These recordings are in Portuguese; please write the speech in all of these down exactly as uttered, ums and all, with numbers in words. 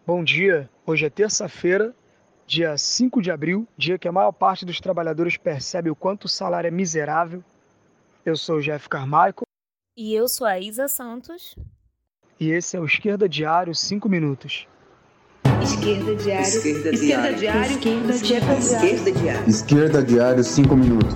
Bom dia, hoje é terça-feira, dia cinco de abril, dia que a maior parte dos trabalhadores percebe o quanto o salário é miserável. Eu sou o Jeff Carmichael. E eu sou a Isa Santos. E esse é o Esquerda Diário cinco minutos. Esquerda Diário. Esquerda Esquerda Diário. Diário. Esquerda Diário. Esquerda Diário. Esquerda Diário cinco minutos.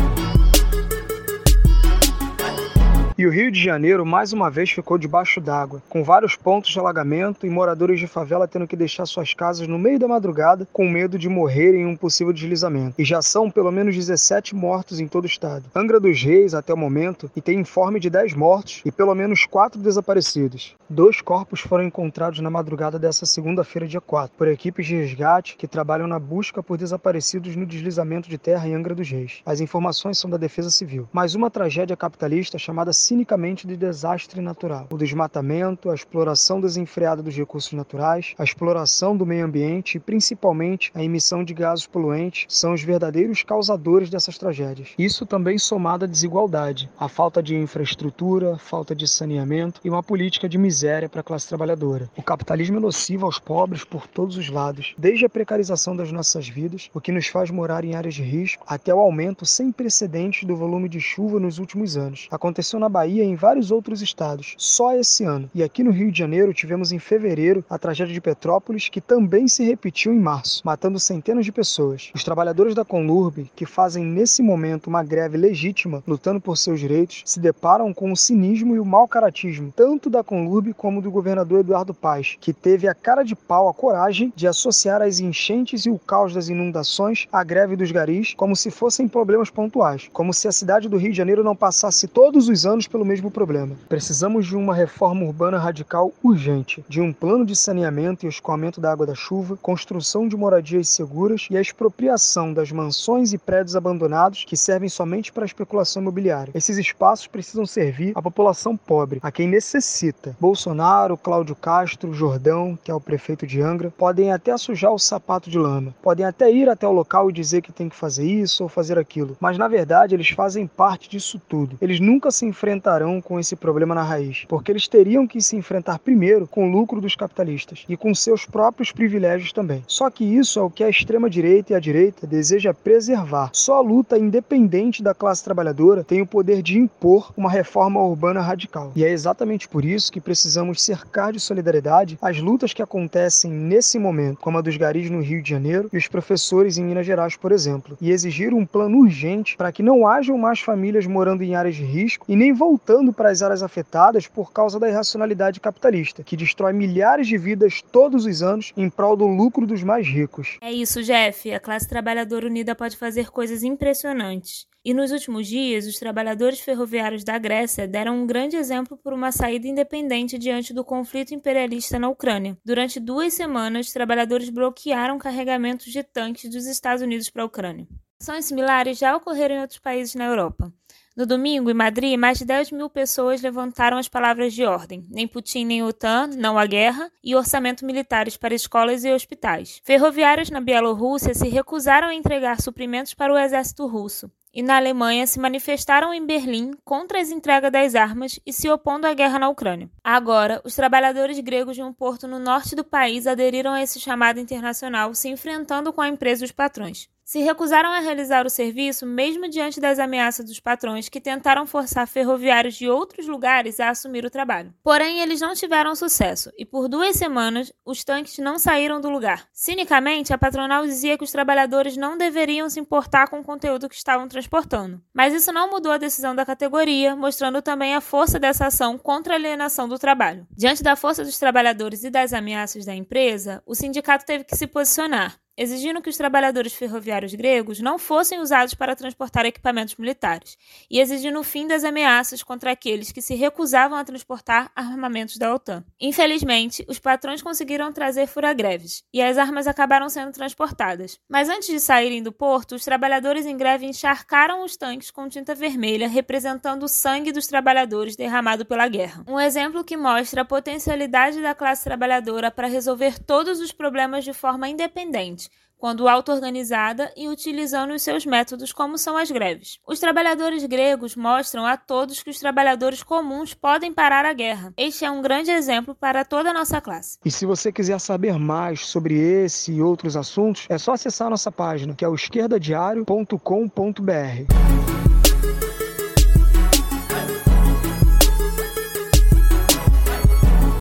E o Rio de Janeiro mais uma vez ficou debaixo d'água, com vários pontos de alagamento e moradores de favela tendo que deixar suas casas no meio da madrugada com medo de morrer em um possível deslizamento. E já são pelo menos dezessete mortos em todo o estado. Angra dos Reis, até o momento, e tem informe de dez mortos e pelo menos quatro desaparecidos. Dois corpos foram encontrados na madrugada dessa segunda-feira, dia quatro, por equipes de resgate que trabalham na busca por desaparecidos no deslizamento de terra em Angra dos Reis. As informações são da Defesa Civil. Mais uma tragédia capitalista chamada cinicamente de desastre natural. O desmatamento, a exploração desenfreada dos recursos naturais, a exploração do meio ambiente e principalmente a emissão de gases poluentes são os verdadeiros causadores dessas tragédias. Isso também somado à desigualdade, a falta de infraestrutura, falta de saneamento e uma política de miséria para a classe trabalhadora. O capitalismo é nocivo aos pobres por todos os lados, desde a precarização das nossas vidas, o que nos faz morar em áreas de risco, até o aumento sem precedentes do volume de chuva nos últimos anos. Aconteceu na Bahia e em vários outros estados, só esse ano. E aqui no Rio de Janeiro tivemos em fevereiro a tragédia de Petrópolis, que também se repetiu em março, matando centenas de pessoas. Os trabalhadores da Conlurb, que fazem nesse momento uma greve legítima, lutando por seus direitos, se deparam com o cinismo e o mau caratismo, tanto da Conlurb como do governador Eduardo Paes, que teve a cara de pau, a coragem de associar as enchentes e o caos das inundações à greve dos garis como se fossem problemas pontuais, como se a cidade do Rio de Janeiro não passasse todos os anos pelo mesmo problema. Precisamos de uma reforma urbana radical urgente, de um plano de saneamento e escoamento da água da chuva, construção de moradias seguras e a expropriação das mansões e prédios abandonados que servem somente para a especulação imobiliária. Esses espaços precisam servir à população pobre, a quem necessita. Bolsonaro, Cláudio Castro, Jordão, que é o prefeito de Angra, podem até sujar o sapato de lama, podem até ir até o local e dizer que tem que fazer isso ou fazer aquilo, mas na verdade eles fazem parte disso tudo. Eles nunca se enfrentarão com esse problema na raiz, porque eles teriam que se enfrentar primeiro com o lucro dos capitalistas e com seus próprios privilégios também. Só que isso é o que a extrema-direita e a direita deseja preservar. Só a luta independente da classe trabalhadora tem o poder de impor uma reforma urbana radical. E é exatamente por isso que precisamos cercar de solidariedade as lutas que acontecem nesse momento, como a dos garis no Rio de Janeiro e os professores em Minas Gerais, por exemplo, e exigir um plano urgente para que não hajam mais famílias morando em áreas de risco e nem voltando para as áreas afetadas por causa da irracionalidade capitalista, que destrói milhares de vidas todos os anos em prol do lucro dos mais ricos. É isso, Jeff. A classe trabalhadora unida pode fazer coisas impressionantes. E nos últimos dias, os trabalhadores ferroviários da Grécia deram um grande exemplo por uma saída independente diante do conflito imperialista na Ucrânia. Durante duas semanas, os trabalhadores bloquearam carregamentos de tanques dos Estados Unidos para a Ucrânia. Ações similares já ocorreram em outros países na Europa. No domingo, em Madrid, mais de dez mil pessoas levantaram as palavras de ordem: nem Putin nem OTAN, não há guerra, e orçamento militares para escolas e hospitais. Ferroviários na Bielorrússia se recusaram a entregar suprimentos para o exército russo. E na Alemanha se manifestaram em Berlim contra as entregas das armas e se opondo à guerra na Ucrânia. Agora, os trabalhadores gregos de um porto no norte do país aderiram a esse chamado internacional, se enfrentando com a empresa e os patrões. Se recusaram a realizar o serviço mesmo diante das ameaças dos patrões que tentaram forçar ferroviários de outros lugares a assumir o trabalho. Porém, eles não tiveram sucesso e por duas semanas os tanques não saíram do lugar. Cinicamente, a patronal dizia que os trabalhadores não deveriam se importar com o conteúdo que estavam transportando. Mas isso não mudou a decisão da categoria, mostrando também a força dessa ação contra a alienação do trabalho. Diante da força dos trabalhadores e das ameaças da empresa, o sindicato teve que se posicionar, exigindo que os trabalhadores ferroviários gregos não fossem usados para transportar equipamentos militares e exigindo o fim das ameaças contra aqueles que se recusavam a transportar armamentos da OTAN. Infelizmente, os patrões conseguiram trazer fura-greves e as armas acabaram sendo transportadas. Mas antes de saírem do porto, os trabalhadores em greve encharcaram os tanques com tinta vermelha, representando o sangue dos trabalhadores derramado pela guerra. Um exemplo que mostra a potencialidade da classe trabalhadora para resolver todos os problemas de forma independente, eficiente quando auto-organizada e utilizando os seus métodos, como são as greves. Os trabalhadores gregos mostram a todos que os trabalhadores comuns podem parar a guerra. Este é um grande exemplo para toda a nossa classe. E se você quiser saber mais sobre esse e outros assuntos, é só acessar a nossa página, que é o esquerda diário ponto com ponto br.